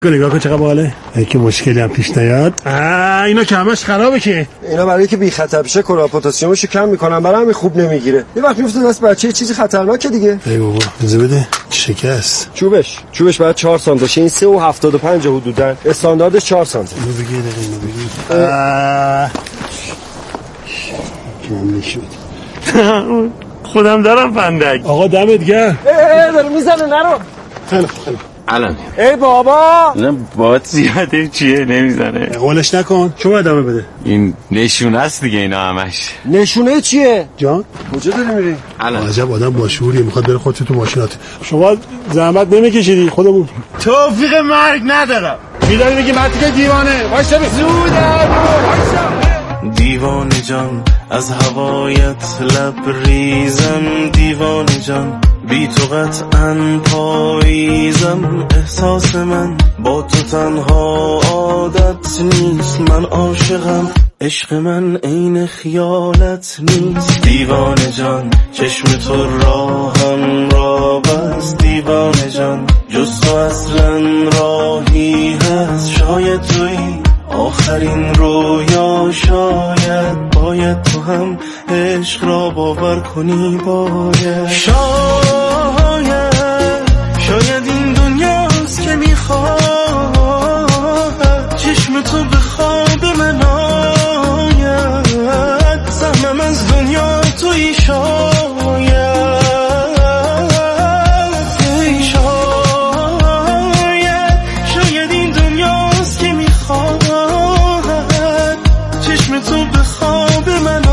نگاه کن چقدر باله. اگه مشکلی هم پیش نیاد. اینا که همش خرابه که. اینا برای که بی خطر بشه کلور پتاسیمشو کم میکنن، برای همین خوب نمیگیره. یه وقت میفته دست بچه چیزی خطرناکه دیگه. ای بابا بذار بده. شکست. چوبش بعد 4 سانتی باشه. این 3.75 حدودا. استانداردش 4 سانتی. اینو بگیر اینو بگیر. خودم دارم فندک. آقا دمت گرم. داره میزنه نرو. خیلی الان ای بابا نه بابات زیاده چیه نمیزنه. قولش نکن. چون ادامه بده. این نشونه است دیگه اینا همش. نشونه چیه؟ جان کجا داری میری؟ الان عجب آدم باشعوریه میخواد بره خودت تو ماشینات. شما زحمت نمیکشیدی خودمون. توفیق مرگ ندارم. میدونی میگی مرتی که دیوانه. وایسا زوده. دیوانه جان از هوایت لبریزم، دیوانه جان بی تو قطعاً پاییزم. احساس من با تو تنها عادت نیست، من عاشقم عشق من عین خیالت نیست. دیوانه جان چشم تو راهم را بس، دیوانه جان جز تو اصلا راهی هست. شاید تویی آخرین رویا، شاید تو هم عشق را باور کنی. شاید این دنیاست که میخواد چشم تو به خواب من آید. سهمم از دنیا تویی، شاید این دنیاست که میخواد چشم تو به خواب من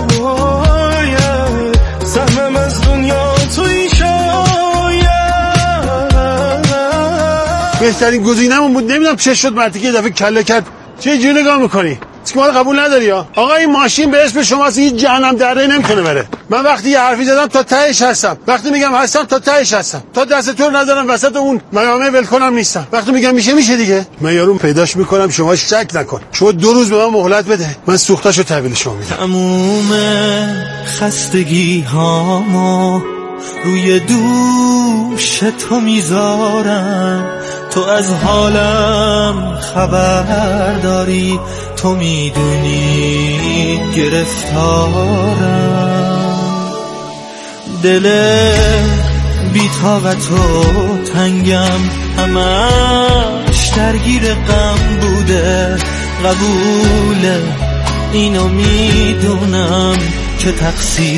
آید. سهمم از دنیا تویی، بهترین گزینه‌مون بود. نمیدونم چه شد مرتی که دفعه کله کرد. چه جوری نگاه میکنی؟ که ما قبول نداری ها. آقا این ماشین به اسم شماست، هیچ جهنم دره نمیتونه بره. من وقتی یه حرفی زدم تا تهش هستم، وقتی میگم هستم تا تهش هستم. تا دست تو رو ندارم وسط اون میامه ول کنم نیستم. وقتی میگم میشه دیگه. من یارو پیداش میکنم، شما شک نکن. شما 2 روز به من مهلت بده، من سوختاشو تحویل شما میدم. تموم خستگی هامو روی دوش تو میذارم. تو از حالم خبر داری، تو میدونی گرفتارم. دل بی طاقت و تنگم همش درگیر غم بوده. قبوله اینو میدونم که تقصیر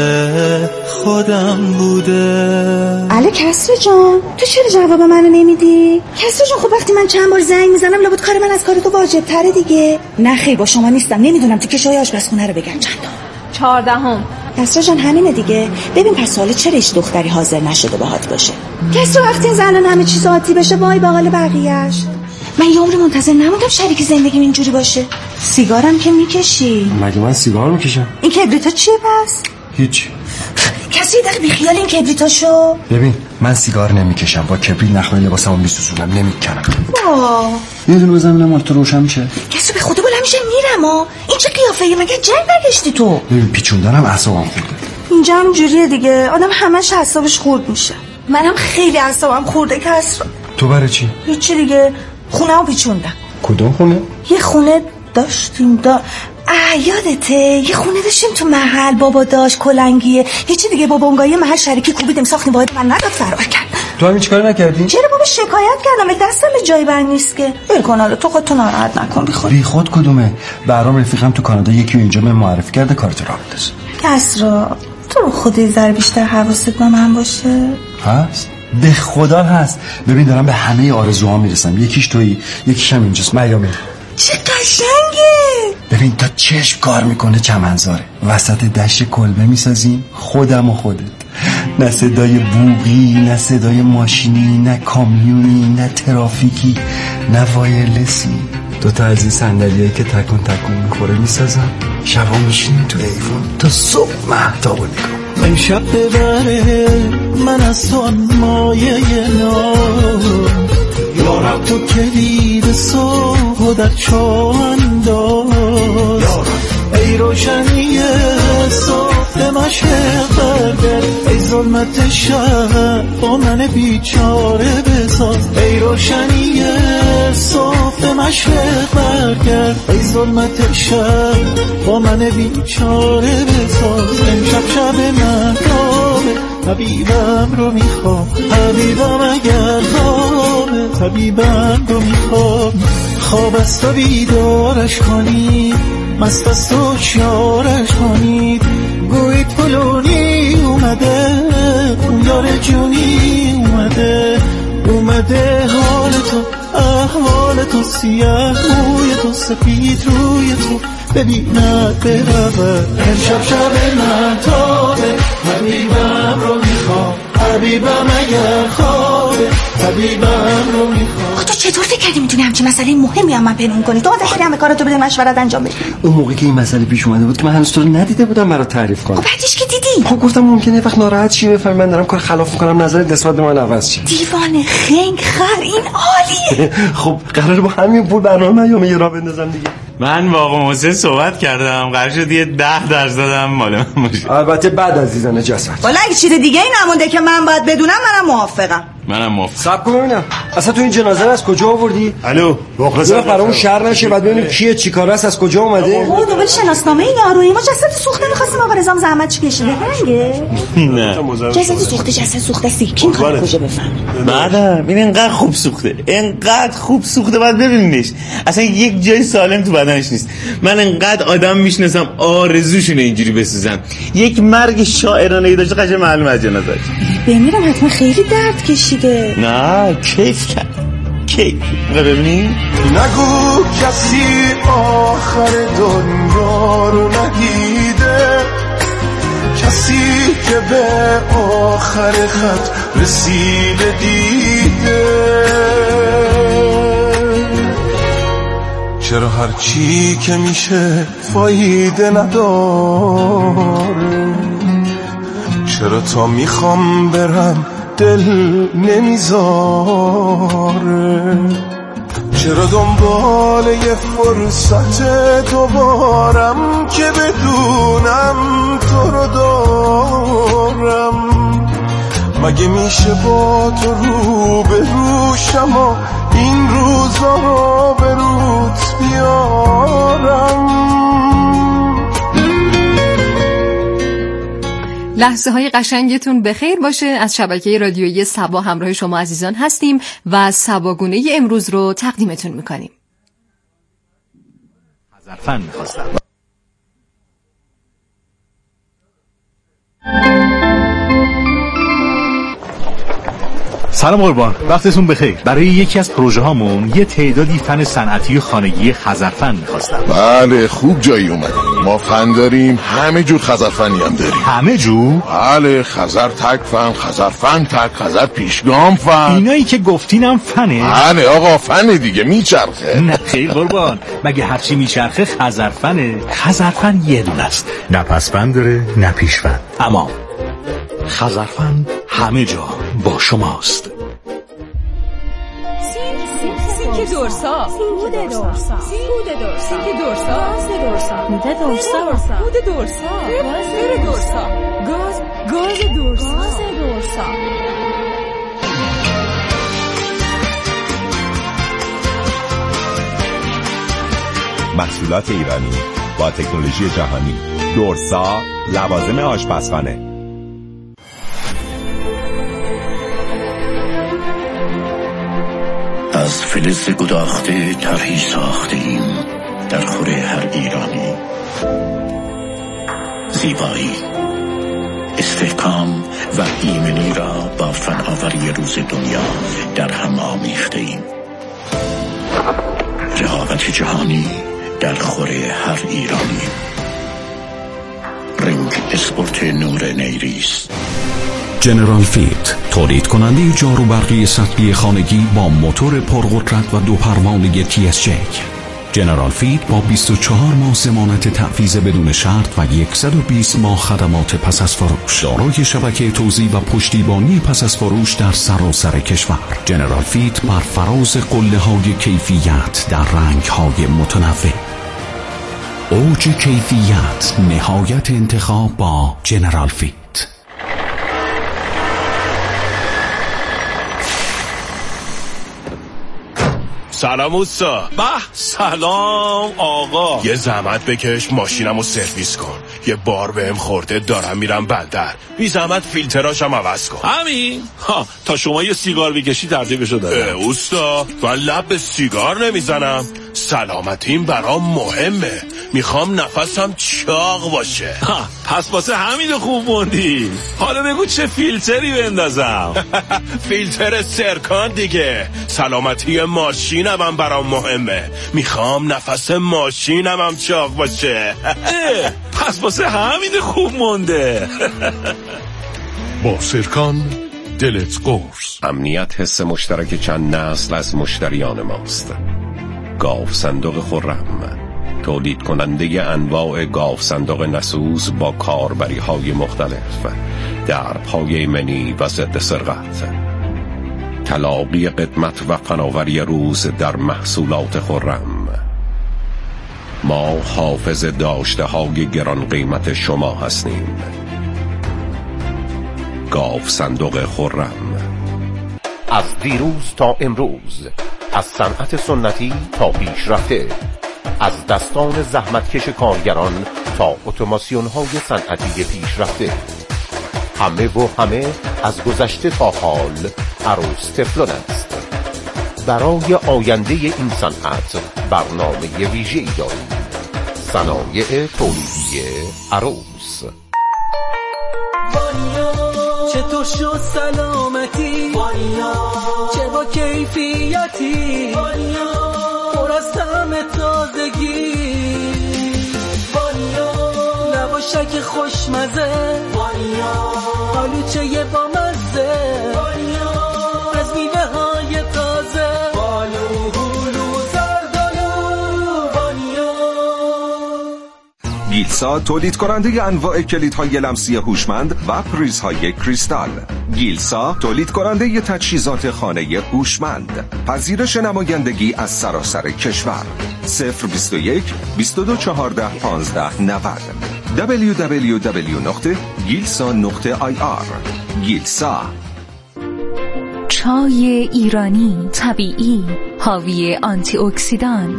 خودم بوده. علی کسرا جان تو چرا جواب منو نمیدی؟ کسرا جان خب وقتی من چند بار زنگ میزنم لابد کار من از کار تو واجب تره دیگه. نه خیر با شما نیستم، نمیدونم تو کشوی آشپزخونه رو بگم چندم. 14. کسرا جان همینه دیگه. ببین پس حالا چرا هیچ دختری حاضر نشده باهات باشه؟ کسرا وقتی زنان همه چیز عادی بشه وای به حال بقیه‌اش. من یه عمر منتظر نموندم شریک زندگیم اینجوری باشه. سیگارم که میکشی؟ مگه من سیگار میکشم؟ این کبریتا چیه پس؟ هیچ. کسی در بیخیال این کبریتاشو؟ ببین من سیگار نمیکشم، با کبریت نخواه لباسمو میسوزونم، نمیکنم. یه دونه بزنم مال تو روشن میشه. کسی به خدا بلند میشه میرم ها. این چه قیافه‌ایه؟ مگه جنگ برگشتی تو؟ ببین پیچوندنم اعصابم خورده. اینجا هم جوریه دیگه، آدم همش اعصابش خورد میشه. منم خیلی اعصابم خورده. کسرا تو برای چی؟ هیچی دیگه، خونه‌مو پیچوندم. کدوم خونه؟ یه خونه داشتیم یادته یه خونه داشتیم تو محل، بابا داشت کلنگیه هیچی دیگه، بابا اونگاهی محل شریکی کوبیدیم ساختیم، باید من نداد فرار کرد. تو هم هیچ کاری نکردی؟ چرا بابا شکایت کردم، دستم به جای بر نیست که. ول کن حالا تو خودتو ناراحت نکن. بی خود کدومه؟ برام رفیقم تو کانادا یکی اینجا من معرفی کرده کارت راه بندازه. کسرا تو رو خدا یه ذره بیشتر حواست به من باشه. هست؟ به خدا هست. ببین دارم به همه آرزوها میرسم، یکیش تویی یکیش هم اینجاست. میامه چه قشنگه. ببین تا چشم کار میکنه چمنزاره، وسط دشت کلبه میسازیم، خودم و خودت. نه صدای بوقی، نه صدای ماشینی، نه کامیونی، نه ترافیکی، نه وایرلسی. دوتا از این صندلیایی که تکون میخوره میسازم، شبا میشینیم تو ایوون تا صبح مهتابو نگاه. امشب ببره من از تو مایه نار، یارم تو کلید صبح در چاه انداز. ای روشنی صبح به مشرق برگرد، ای ظلمت شب با من بیچاره بساز، ای روشنی صبح به مشرق برگرد، ای ظلمت شب با من بیچاره بساز. امشب شب مهتابه، طبیبم رو میخوام، طبیبم اگر خوابه، طبیبم رو میخوام. خواب است و بیدارش کنید، مست است و شیارش کنید، گویید فلونی اومده، اون یار جونی اومده، اومده حال تو احوال تو، سیاه روی تو سپید روی تو ببیند برود. امشب شب مهتابه، طبیبم رو میخوام، طبیبم اگر خوابه، طبیبم رو میخوام. تو چطور فکر کردی میتونی همچین مسئله مهمی هم من پنهون کنی؟ تو آدم هم کاراتو بده مشورت انجام بدی. اون موقعی که این مسئله پیش اومده بود که من هنوز تو رو ندیده بودم برات تعریف کنم. بعدش که دیدی؟ خب گفتم ممکنه وقت ناراحت شی، بفهمی من دارم کار خلاف میکنم، نظرت نسبت به من عوض شه. دیوانه خنگ خر، این عالیه. خب قراره با همین پول برنامه من یه راه بندازم دیگه. من با آقا محسن صحبت کردم، قرار شد یه 10% مال من باشه. البته بعد از دیدن جسد. والا اگه چیز دیگه ای نمونده که من باید بدونم، منم موافقم. منم موافقم. صبر کن ببینم اصلا تو این جنازه رو از کجا آوردی؟ الو مخلصم. برامون شر نشه بعد ببینیم کیه چیکاره است از کجا اومده. او دنبال شناسنامه یارویی ما جسد سوخته می‌خواستیم آقا رضا زحمت چی کشیده هنگه؟ نه جسد سوخته است کی می‌خواد کجا بفهم؟ بعدم این انقدر خوب سوخته، انقدر خوب سوخته بعد ببینیش اصلا یک جای سالم تو بدنش نیست. من انقدر آدم میشناسم آرزوشونه اینجوری بسوزن. یک مرگ شاعرانه ای داشته قشنگ معلومه از جنازه‌اش. بمیرم حتما خیلی درد کشیده. نه کیف کرد، کیف. ببینی نگو کسی آخر دنیا رو ندیده، کسی که به آخر خط رسیده دیده. چرا هر چی که میشه فایده نداره؟ چرا تا میخوام برم دل نمیذاره؟ چرا دنبال یه فرصت دوبارم که بدونم تو رو دارم؟ مگه میشه با تو رو به روشم و این روزا رو به روت بیارم؟ لحظه های قشنگتون بخیر باشه. از شبکه رادیویی سبا همراه شما عزیزان هستیم و سباگونه امروز رو تقدیمتون میکنیم. خزرفن میخواستم. سلام قربان، وقتتون بخیر. برای یکی از پروژه هامون یه تعدادی فن صنعتی و خانگی خزرفن میخواستم. بله خوب جایی اومدیم. ما فن داریم، همه جور خزرفنی هم داریم. همه جور؟ بله، خزر تک فن، خزرفن تک، خزر پیشگام فن. اینایی که گفتینم فنه؟ بله آقا فنه دیگه، میچرخه. نه خیلی قربان، مگه هرچی میچرخه خزرفنه؟ خزرفن یه دونه است، نه پسفن داره نه پیشفن. اما خزرفن همه جا با شماست. سینک دورسا، سود دورسا، سود دورسا، سینک دورسا، دورسا، مود دورسا، مود دورسا، گاز دورسا، گاز دورسا، دورسا. محصولات ایرانی با تکنولوژی جهانی. دورسا، لوازم آشپزخانه. از فلز گداخته طرحی ساخته ایم در خور هر ایرانی. زیبایی، استحکام و ایمنی را با فناوری روز دنیا در هم آمیخته ایم. رقابت جهانی در خور هر ایرانی. رنگ اسپورت نور نیریس. جنرال فیت، تولید کننده جاروبرقی سطحی خانگی با موتور پرقدرت و 2 پروانه TSJ. جنرال فیت با 24 ماه ضمانت تحویض بدون شرط و 120 ماه خدمات پس از فروش. دارای شبکه توزیع و پشتیبانی پس از فروش در سراسر کشور. جنرال فیت بر فراز قله‌های کیفیت در رنگ‌های متنوع. اوج کیفیت، نهایت انتخاب با جنرال فیت. سلام اوستا. سلام آقا. یه زحمت بکش ماشینمو سرویس کن. یه بار بهم خورده دارم میرم بندر. بی زحمت فیلتراشم عوض کن. همین؟ تا شما یه سیگار بکشی ترتیبشو دادم. اوستا من لب به سیگار نمیزنم. سلامتیم برام مهمه. میخوام نفسم چاق باشه. پس واسه همین خوب موندی. حالا بگو چه فیلتری بندازم؟ فیلتر سرکان دیگه. سلامتی ماشینم هم برام مهمه. میخوام نفس ماشینم هم چاق باشه. پس واسه همین خوب مونده. با سرکان دلت قرص. امنیت حس مشترک چند نسل از مشتریان ماست. گاو صندوق خرم، تولید کننده انواع گاو صندوق نسوز با کاربری های مختلف، درپای ایمنی و ضد سرقت. تلاقی قدمت و فناوری روز در محصولات خرم. ما حافظ داشته های گران قیمت شما هستیم. گاو صندوق خرم. از دیروز تا امروز، از صنعت سنتی تا پیشرفته، از دستان زحمتکش کارگران تا اتوماسیون های صنعتی پیشرفته، همه و همه از گذشته تا حال عروس تفلون است. برای آینده این صنعت برنامه ویژه‌ای داریم. صنایع تولیدی عروس. چطور شد سلامتی؟ چه با کیفیتی؟ پر از طعم تازگی، لواشک خوشمزه، آلوچه با مزه، از میوه های تازه، بالو هلو زردالو. گیلسا تولید کننده انواع کلیدهای لمسی هوشمند و پریزهای کریستال. گیلسا تولید کننده تجهیزات خانه هوشمند. پذیرش نمایندگی از سراسر کشور. 021 22 14 15 90 www.gilsa.ir. گیلسا. چای ایرانی طبیعی حاوی آنتی اکسیدان،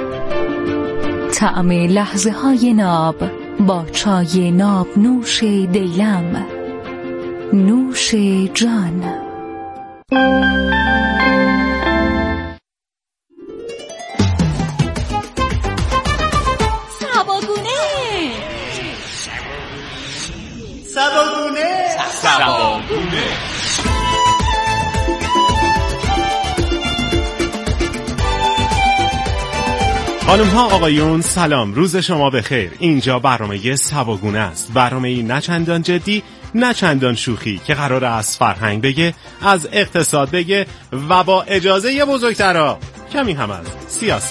طعم لحظه های ناب با چای ناب نوش دیلم، نوش جان. سباگونه. خانم ها آقایون سلام، روز شما بخیر. اینجا برنامه سباگونه است. برنامه نه چندان جدی نه چندان شوخی که قرار از فرهنگ بگه، از اقتصاد بگه و با اجازه بزرگترها کمی هم از سیاست.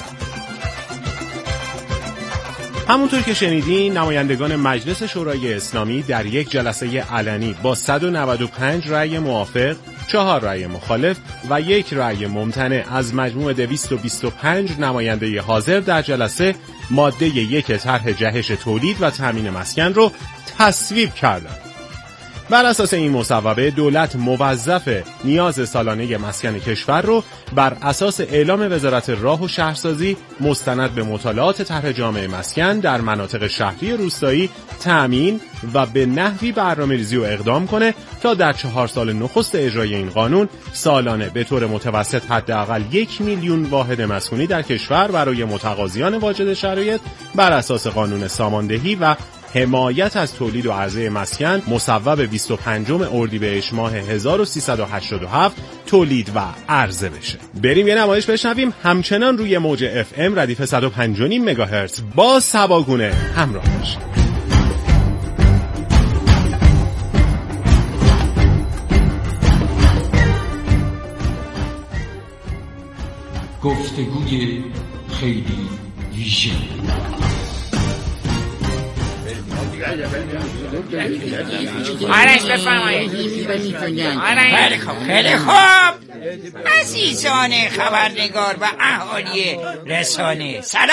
همونطور که شنیدین نمایندگان مجلس شورای اسلامی در یک جلسه علنی با 195 رأی موافق، 4 رأی مخالف و 1 رأی ممتنع از مجموع 225 نماینده حاضر در جلسه ماده 1 طرح جهش تولید و تامین مسکن رو تصویب کردند. بر اساس این مصوبه دولت موظف نیاز سالانه مسکن کشور رو بر اساس اعلام وزارت راه و شهرسازی مستند به مطالعات طرح جامع مسکن در مناطق شهری روستایی تأمین و به نحوی برنامه‌ریزی و اقدام کنه تا در 4 سال نخست اجرای این قانون سالانه به طور متوسط حداقل 1 میلیون واحد مسکونی در کشور برای متقاضیان واجد شرایط بر اساس قانون ساماندهی و حمایت از تولید و عرضه مسکن مصوب 25 اردیبهشت ماه 1387 تولید و عرضه بشه. بریم یه نمایش بشنویم. همچنان روی موج FM ردیف 105.5 مگاهرتز با سباگونه همراه باشید. گفتگوی خیلی ویژه. آرش بفرمایید. خیلی خوب. عزیزان خبرنگار و اهالی رسانه سلام.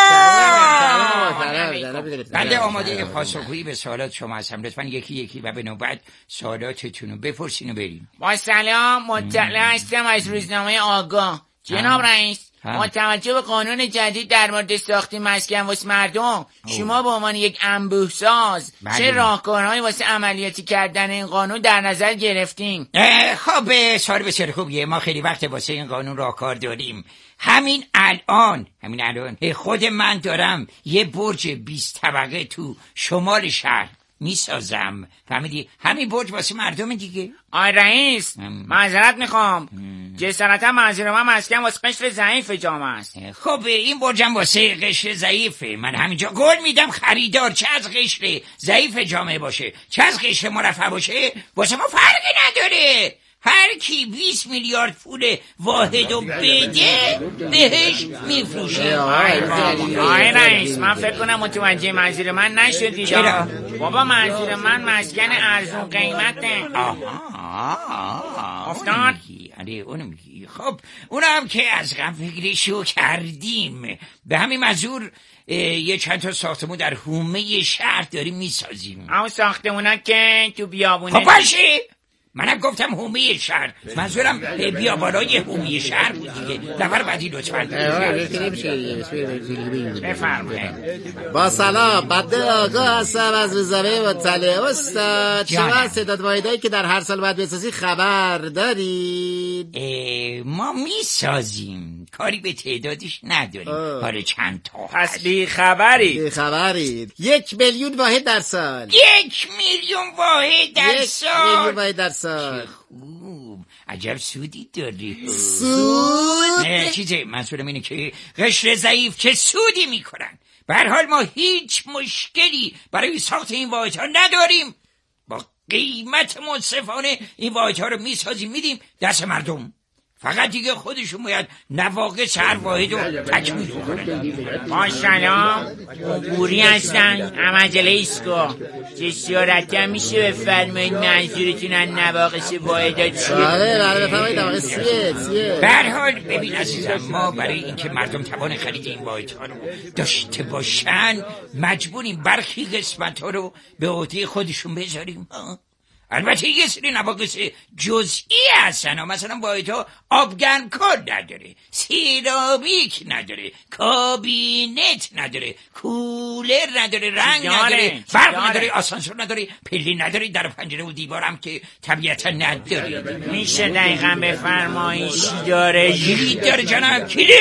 بنده آماده پاسخگویی به سوالات شما هستم. لطفاً یکی یکی و به نوبت سوالاتتون رو بپرسین و بریم. با سلام، مطلع هستم از روزنامه آگاه. جناب رئیس، با توجه به قانون جدید در مورد ساخت مسکن واسه مردم، شما به عنوان یک انبوه‌ساز چه راهکارهایی واسه عملیاتی کردن این قانون در نظر گرفتین؟ خب سوال بسیار خوبیه. ما خیلی وقت واسه این قانون راهکار داریم. همین الان خود من دارم یه برج 20 طبقه تو شمال شهر میسازم. فهمیدی؟ همین برج واسه مردم دیگه. آی رئیس، معذرت میخوام، جسارتا منظور من مسکن واسه قشر ضعیف جامعه است. خب این برجم واسه قشر ضعیفه. من همینجا قول میدم خریدار چه از قشر ضعیف جامعه باشه چه از قشر مرفه باشه واسه ما فرقی نداره. هر کی 20 میلیارد پول واحد و بده بهش میفروشه. آی رئیس، من فکر کنم متوجه منظور من نشدید. چرا؟ بابا منظور من مسکن ارزون قیمته. افتاد؟ آره اونو میگی. خب اونم که از غم فکرشو کردیم. به همین منظور یه چند تا ساختمون در حومه شهر داریم میسازیم. اون ساختمونا که تو بیابونه. خب باشه، منم گفتم حومه شهر، منظورم بیابانای حومه شهر بود دیگه. نفر بعدی لطفاً. بفرمایید. با سلام، بنده آگاه هستم از روزنامه مطلع. استاد شما تعداد واحدایی که در هر سال باید بسازی خبر دارید؟ ما میسازیم، کاری به تعدادش نداریم. کار چند تا پس بیخبرید. 1 میلیون واحد در سال. 1 میلیون واحد در سال. خوب، عجب سودی داری. سود؟ چیزه منظورم اینه که قشر ضعیف چه سودی میکنن. به هر حال ما هیچ مشکلی برای ساخت این واحدها نداریم. با قیمت منصفانه این واحدها رو میسازیم میدیم دست مردم. فقط دیگه خودشون باید نواقص هر واحد رو تکمیل کنن. با سلام، بوری هستن عمجله ایسکو. جسارتی هم میشه بفرمایید منظورتون از نواقص واحدات چیه؟ بله بفرمایید نواقص چیه؟ به هر حال ببین عزیزم، ما برای اینکه مردم توان خرید این واحدها رو داشته باشن مجبوریم برخی قسمت‌ها رو به عهده خودشون بذاریم. البته یه سری نواقص جزئی هستن، مثلا واحدها آبگرم کار نداره، سیرامیک نداره، کابینت نداره، کولر نداره، رنگ نداره، برق نداره، آسانسور نداره، پلی نداره، در پنجره و دیوارم که طبیعتا نداره. میشه دقیقا بفرمایید چی داره؟ کلید داره جناب، کلید.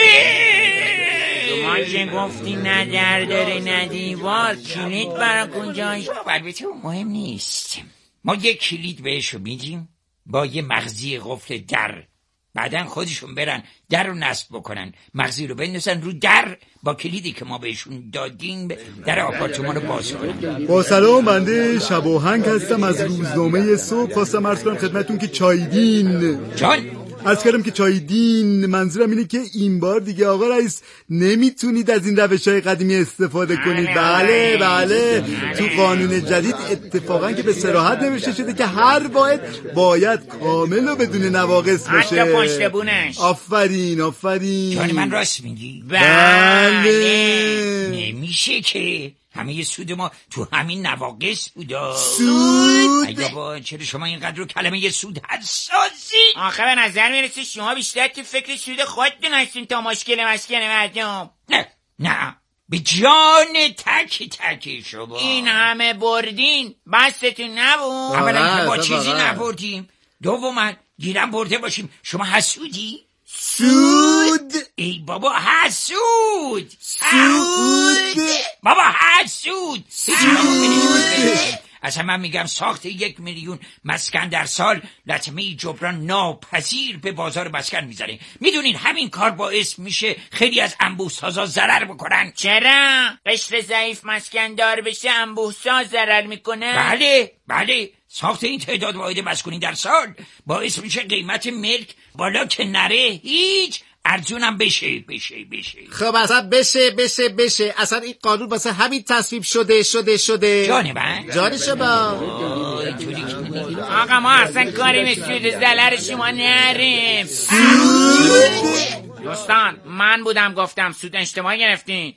ما که گفتی نه در داره نه دیوار، کلید برا کجاش؟ البته مهم نیست. ما یک کلید بهشو میدیم با یه مغزی قفل در. بعدن خودشون برن در رو نصب بکنن، مغزی رو بندازن رو در، با کلیدی که ما بهشون دادیم در آپارتمان رو باز کنن. با سلام، بنده شباهنگ هستم از روزنامه صبح. خواستم عرض کنم خدمتون که چایدین عرض کردم که چایدین منظورم اینه که این بار دیگه آقا رئیس نمیتونید از این روش‌های قدیمی استفاده کنید. بله تو قانون جدید اتفاقا که به صراحت نوشته شده که هر واحد باید کامل و بدون نواقص باشه. حتی پشت بونش. آفرین جان من راست میگی؟ بله. نمیشه که همه سود ما تو همین نواقص بودا. سود؟ ای بابا چرا شما اینقدر رو کلمه سود حساسی؟ آخه به نظر میرسه شما بیشتر تو فکر سود خودتون هستین تا مشکل مسکن مردم. نه به جان تک شما این همه بردین بستتون نبود؟ اولا که با چیزی نبردیم، دوما گیرم برده باشیم. شما حسودی؟ سود؟ ای بابا حسود بابا حسود. اصلا من میگم ساخت 1 میلیون مسکن در سال لطمه جبران ناپذیر به بازار مسکن میزنه. میدونین همین کار باعث میشه خیلی از انبوه‌سازا ضرر بکنن. چرا؟ قشر ضعیف مسکن دار بشه انبوه‌ساز ضرر میکنه؟ بله ساخت این تعداد واحد مسکونی در سال باعث میشه قیمت ملک بالا که نره هیچ، ارزونم بشه. خب اصلا بشه اصلا این قانون واسه همین تصویب شده. جان من؟ جان شما. اینطوری که آقا ما اصلا کاری به سود زلر شما نریم. دوستان من بودم گفتم سود اجتماعی گرفتین.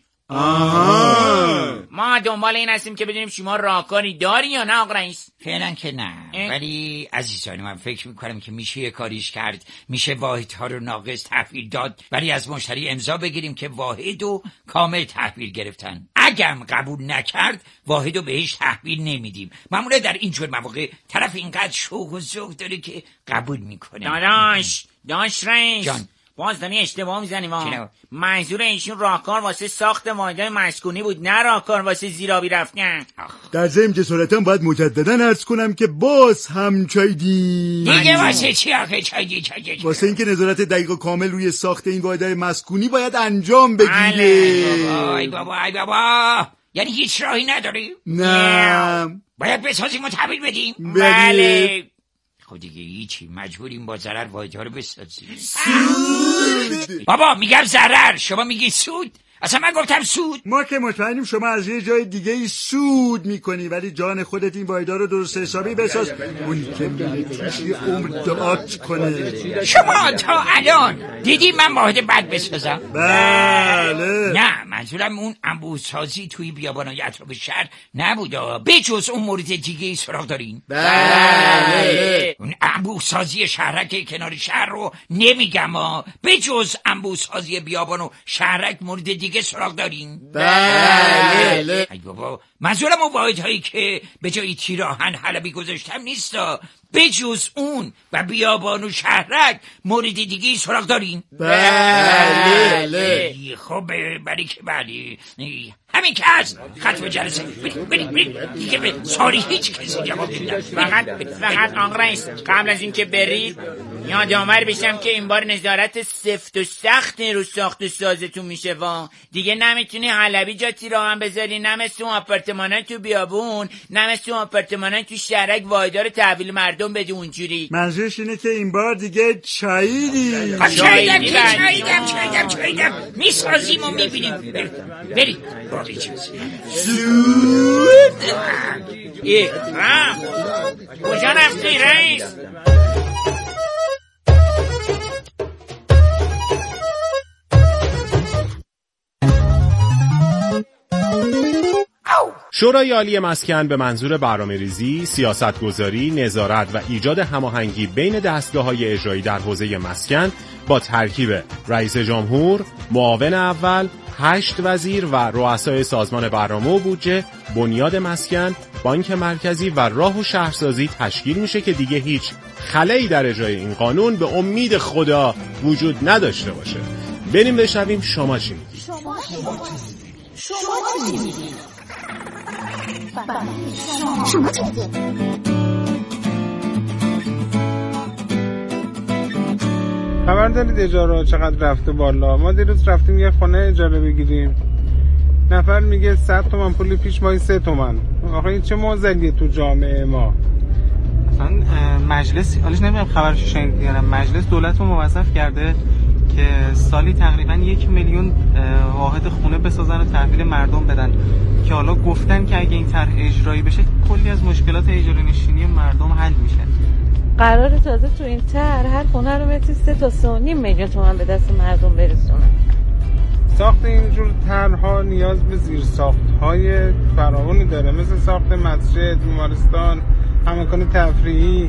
ما دنبال این هستیم که بدونیم شما راهکاری داری یا نه آقا رئیس؟ فعلا که نه، ولی عزیزان من فکر میکنم که میشه یه کاریش کرد، میشه واحدها رو ناقص تحویل داد، ولی از مشتری امضا بگیریم که واحد رو کامل تحویل گرفتن. اگرم قبول نکرد واحد رو بهش تحویل نمیدیم. معمولا در اینجور مواقع طرف اینقدر شوق و ذوق داره که قبول میکنه. داش رئیس جان، باز داری اشتباه میزنی. ما منظور ایشون راهکار واسه ساخت واحدهای مسکونی بود، نه راهکار واسه زیرابی رفتن. در ضمن جسارتاً باید مجدداً عرض کنم که باز هم چایدین. دیگه واسه چی آخه چایدین؟ واسه اینکه نظارت دقیق و کامل روی ساخت این واحدهای مسکونی باید انجام بگیره. ای بابا یعنی هیچ راهی نداری؟ نه باید بسازیم و تحویل بدیم؟ بله. خب دیگه هیچی، مجبوریم با ضرر واحدها رو بسازیم. بابا میگم ضرر، شما میگی سود. اصلا من گفتم سود. ما که مطمئنیم شما از یه جای دیگه ای سود میکنی، ولی جان خودت این واحدها رو درست حسابی بساز، اون که میتونش یه عمر دعات کنه. شما تا الان دیدی من واحد بد بسازم؟ بله. نه منظورم اون انبوه سازی توی بیابانای اطراف شهر نبوده. بجز اون مورد دیگه سراغ دارین؟ بله. اون انبوه سازی شهرک کنار شهر رو نمیگم بجز انبوه سازی بیابان و شهرک مورد دیگه سراغ دارین؟ بله. ای بابا منظورم اون واحدهایی که به جای تیراهن حلبی گذاشتم نیستا، بجز اون و بیابان و شهرک مورد دیگه سراغ دارین؟ بله. خب برای که بلی همین که هست. ختم جلسه. برید دیگه به ساری هیچ کسی جواب نمیدن. فقط آقا رئیس قبل از اینکه برید یادآور بشم که این بار نظارت سفت و سخت رو ساخت و سازتون میشه. دیگه نمیتونی حلبی جا تیراهن بذاری، نه مثل اون آپارتمانای تو بیابون، نه مثل اون آپارتمانای تو شهرک واحدها رو تحویل مردم بدی اونجوری. منظورش اینه که این بار دیگه چاییدی. چاییدم میسازیم و میبینیم. برید باقی چیز کجا رفتی رئیس؟ شورای عالی مسکن به منظور برنامه‌ریزی، سیاستگذاری، نظارت و ایجاد هماهنگی بین دستگاه‌های اجرایی در حوزه مسکن با ترکیب رئیس جمهور، معاون اول، 8 وزیر و رؤسای سازمان برنامه و بودجه، بنیاد مسکن، بانک مرکزی و راه و شهرسازی تشکیل میشه که دیگه هیچ خلایی در اجرای این قانون به امید خدا وجود نداشته باشه. بریم بشنویم شما چی میگید. خبر دارید اجاره چقدر رفته بالا؟ ما دیروز رفتیم یه خونه اجاره بگیریم، نفر میگه 100 تومن پول پیش ماهی 3 تومن. آخه این چه معضلیه تو جامعه ما؟ اصلا مجلس حالش نمیدونم خبرشو شنیدید یا نه، مجلس دولت رو موظف کرده که سالی تقریبا 1 میلیون واحد خونه بسازن و تحویل مردم بدن، که حالا گفتن که اگه این طرح اجرایی بشه کلی از مشکلات اجاره نشینی مردم حل میشه. قرار تازه تو این طرح هر خونه رو متری 3 تا 3.5 میلیون تومان به دست مردم برسونن. ساخت اینجور طرح‌ها نیاز به زیرساخت‌های فراوانی داره، مثل ساخت مسجد، بیمارستان، اماکن تفریحی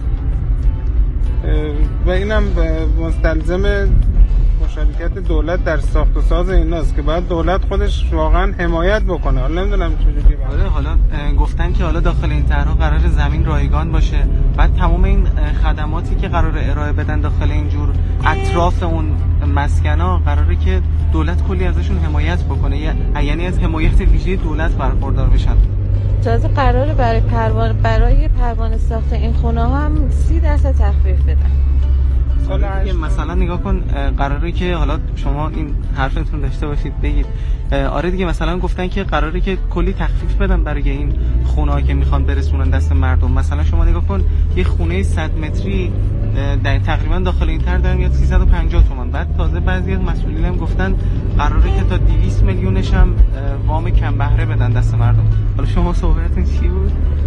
و اینم مستلزم مشارکت دولت در ساخت و ساز ایناست که باید دولت خودش واقعا حمایت بکنه. حالا نمیدونم چجوری. حالا گفتن که حالا داخل این طرح قرار زمین رایگان باشه، بعد تمام این خدماتی که قرار ارائه بدن داخل اینجور اطراف اون مسکنا قراره که دولت کلی ازشون حمایت بکنه، یعنی از حمایت ویژه دولت برخوردار بشن. تازه قراره برای پروانه ساخت این خونه ها هم 30% تخفیف بدن. مثلا نگاه کن، قراره که حالا شما این حرفتون داشته باشید بگید آره دیگه، مثلا گفتن که قراره که کلی تخفیف بدن برای این خونه‌ها که میخوان برسونن دست مردم. مثلا شما نگاه کن یه خونه 100 متری در تقریبا داخل این طرح داره میاد 350 تومان. بعد تازه بعضی از مسئولین هم گفتن قراره که تا 200 میلیونش هم وام کم بهره بدن دست مردم. حالا شما صحبتتون چی بود؟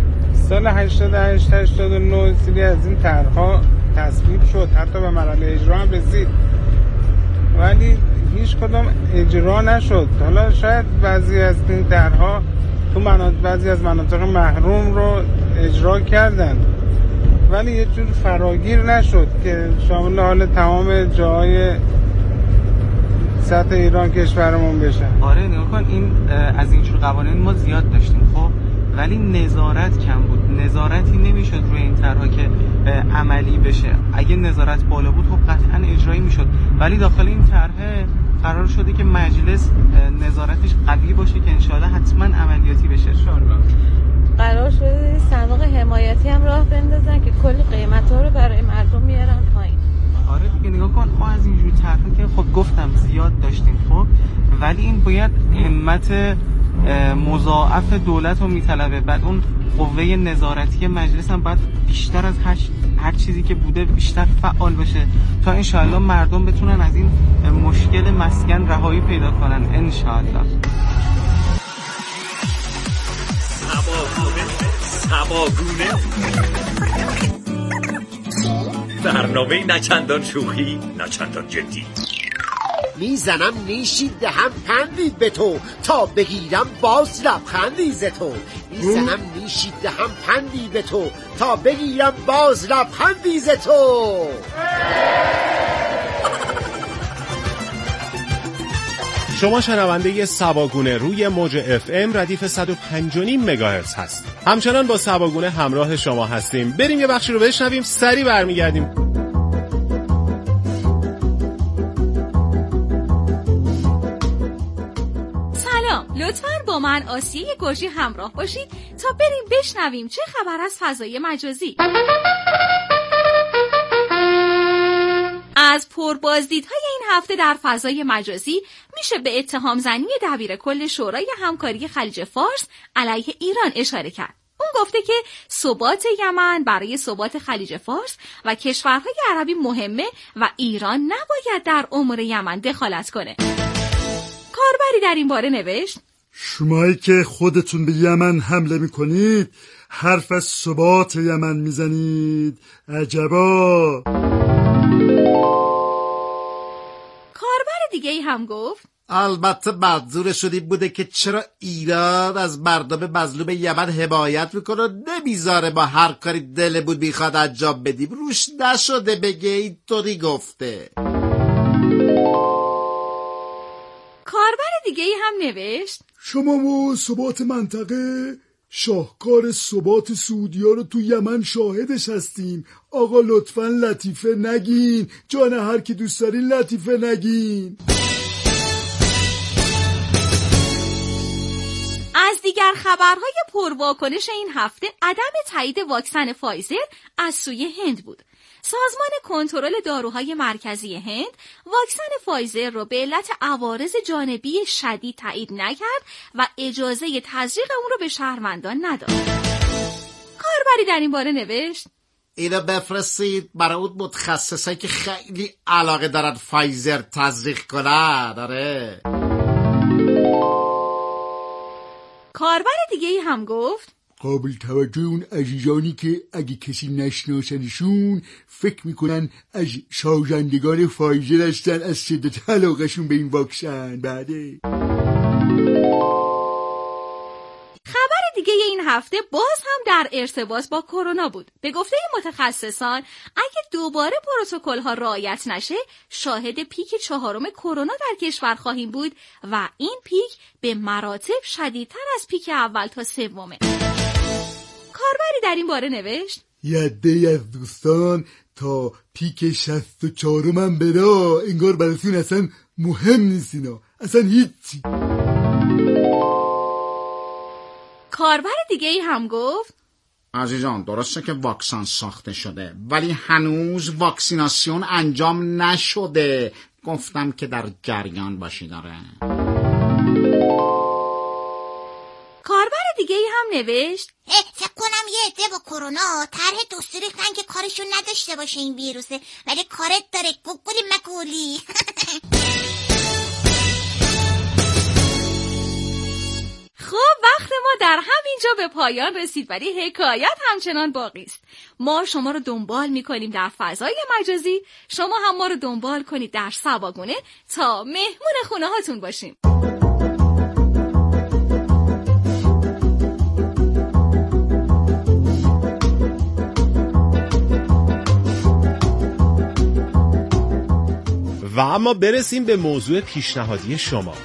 سال 88 89 سری از این طرح‌ها تصویب شد، حتی به مرحله اجرا هم رسید، ولی هیچ کدوم اجرا نشد. حالا شاید بعضی از این طرح‌ها تو بعضی از مناطق محروم رو اجرا کردن، ولی یه جور فراگیر نشد که شامل حال تمام جاهای سطح ایران کشورمون بشه. آره نگاه کن، این از اینجور قوانین ما زیاد داشتیم خب، ولی نظارت کم بود. نظارتی نمیشد روی این طرح‌ها که عملی بشه. اگه نظارت بالا بود خب قطعا اجرایی میشد، ولی داخل این طرح قرار شده که مجلس نظارتش قوی باشه که انشالله حتما عملیاتی بشه. انشالله قرار شده صندوق حمایتی هم راه بندازن که کلی قیمت‌ها رو برای مردم میارن پایین. آره دیگه نگاه کن، ما از اینجور طرح‌ها که خب گفتم زیاد داشتیم خب، ولی این باید همت مضاعف دولت رو میطلبه. بعد اون قوه نظارتی مجلس هم باید بیشتر از هر چیزی که بوده بیشتر فعال بشه تا انشالله مردم بتونن از این مشکل مسکن رهایی پیدا کنن انشالله. سباگونه برنامه نچندان شوخی نچندان جدی. میزنم نیشی دهم پندی به تو تا بگیرم باز لبخندی ز تو. میزنم نیشی دهم پندی به تو تا بگیرم باز لبخندی ز تو. شما شنونده سباگونه روی موج FM ردیف 105.5 مگاهرتز هست. همچنان با سباگونه همراه شما هستیم. بریم یه بخشی رو بشنویم، سریع برمیگردیم. لطفاً با من آسیه گرجی همراه باشید تا بریم بشنویم چه خبر از فضای مجازی. از پربازدیدهای این هفته در فضای مجازی میشه به اتهام زنی دبیرکل شورای همکاری خلیج فارس علیه ایران اشاره کرد. اون گفته که ثبات یمن برای ثبات خلیج فارس و کشورهای عربی مهمه و ایران نباید در امور یمن دخالت کنه. کاربری در این باره نوشت: شمایی که خودتون به یمن حمله میکنید حرف از ثبات یمن میزنید، عجبا. کاربر دیگه ای هم گفت: البته منظور شدی بوده که چرا ایران از مردم مظلوم یمن حمایت میکنه و نمیذاره با هر کاری دل بود میخواد انجام بدیم روش نشده بگه، اینطوری گفته. کاربر دیگه ای هم نوشت: شما و ثبات منطقه شاهکار ثبات سعودی‌ها رو تو یمن شاهدش هستیم. آقا لطفاً لطیفه نگین، جان هر کی دوست دارین لطیفه نگین. از دیگر خبرهای پرواکنش این هفته عدم تایید واکسن فایزر از سوی هند بود. سازمان کنترل داروهای مرکزی هند واکسن فایزر رو به علت عوارض جانبی شدید تایید نکرد و اجازه تزریق اون رو به شهروندان نداد. کاربری در این باره نوشت: اینو بفرستید برای اون متخصصایی که خیلی علاقه دارن فایزر تزریق کنن. داره. کاربر دیگه ای هم گفت: قابل توجه اون عزیزانی که اگه کسی نشناسنشون فکر میکنن از سازندگان فایزر هستن از شدت علاقهشون به این واکسن. بعده خبر دیگه این هفته باز هم در ارتباط با کرونا بود. به گفته متخصصان اگه دوباره پروتکل‌ها رعایت نشه شاهد پیک 4 کرونا در کشور خواهیم بود و این پیک به مراتب شدیدتر از پیک اول تا 3. کاربری در این باره نوشت: یه عده از دوستان تا پیک 64 من برا انگار براتون اصلا مهم نیست، اینا اصلا هیچی. کاربر دیگه ای هم گفت: عزیزان درسته که واکسن ساخته شده ولی هنوز واکسیناسیون انجام نشده. گفتم که در جریان باشی. داره. کاربر دیگه ای هم نوشت: فکر کنم یه عده با کرونا طرح دستور ریختن که کارشون نداشته باشه این ویروسه، ولی کارت داره گوگلی مگولی. خب وقت ما در همینجا اینجا به پایان رسید ولی حکایت همچنان باقی است. ما شما رو دنبال میکنیم در فضای مجازی، شما هم ما رو دنبال کنید در سواگونه تا مهمون خونه هاتون باشیم. و اما برسیم به موضوع پیشنهادی شما.